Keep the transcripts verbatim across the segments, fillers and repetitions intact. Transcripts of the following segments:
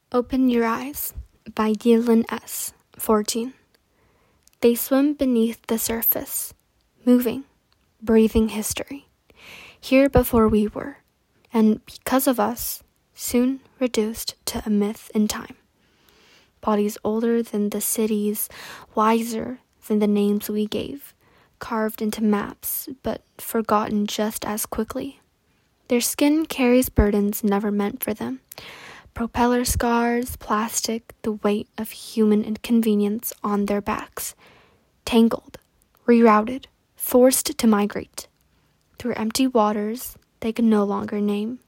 Open Your Eyes by Yilin S. fourteen. They swim beneath the surface, moving, breathing history, here before we were, and because of us, soon reduced to a myth in time. Bodies older than the cities, wiser than the names we gave, carved into maps, but forgotten just as quickly. Their skin carries burdens never meant for them. Propeller scars, plastic, the weight of human inconvenience on their backs. Tangled, rerouted, forced to migrate. Through empty waters they could no longer name.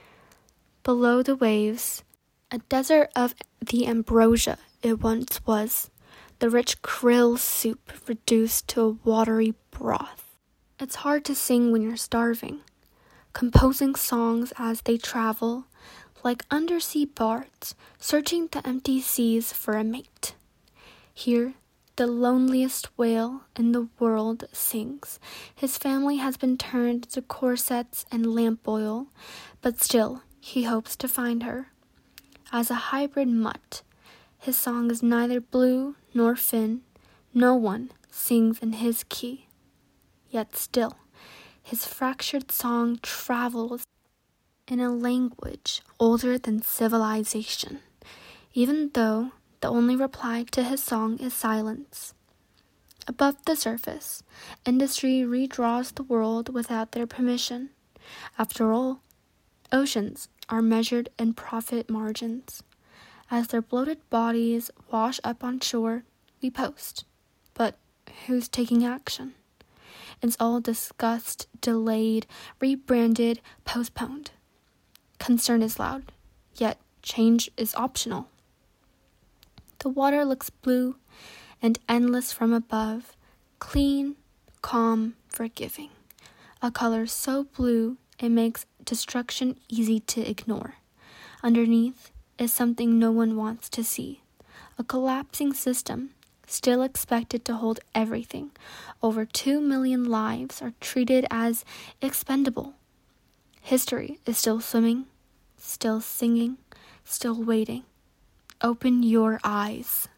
Below the waves, a desert of the ambrosia it once was. The rich krill soup reduced to a watery broth. It's hard to sing when you're starving. Composing songs as they travel, like undersea bards, searching the empty seas for a mate. Here, the loneliest whale in the world sings. His family has been turned to corsets and lamp oil, but still he hopes to find her. As a hybrid mutt, his song is neither blue nor fin. No one sings in his key. Yet still, his fractured song travels in a language older than civilization, even though the only reply to his song is silence. Above the surface, industry redraws the world without their permission. After all, oceans are measured in profit margins. As their bloated bodies wash up on shore, we post. But who's taking action? It's all discussed, delayed, rebranded, postponed. Concern is loud, yet change is optional. The water looks blue and endless from above, clean, calm, forgiving. A color so blue it makes destruction easy to ignore. Underneath is something no one wants to see. A collapsing system, still expected to hold everything. Over two million lives are treated as expendable. History is still swimming, still singing, still waiting. Open your eyes.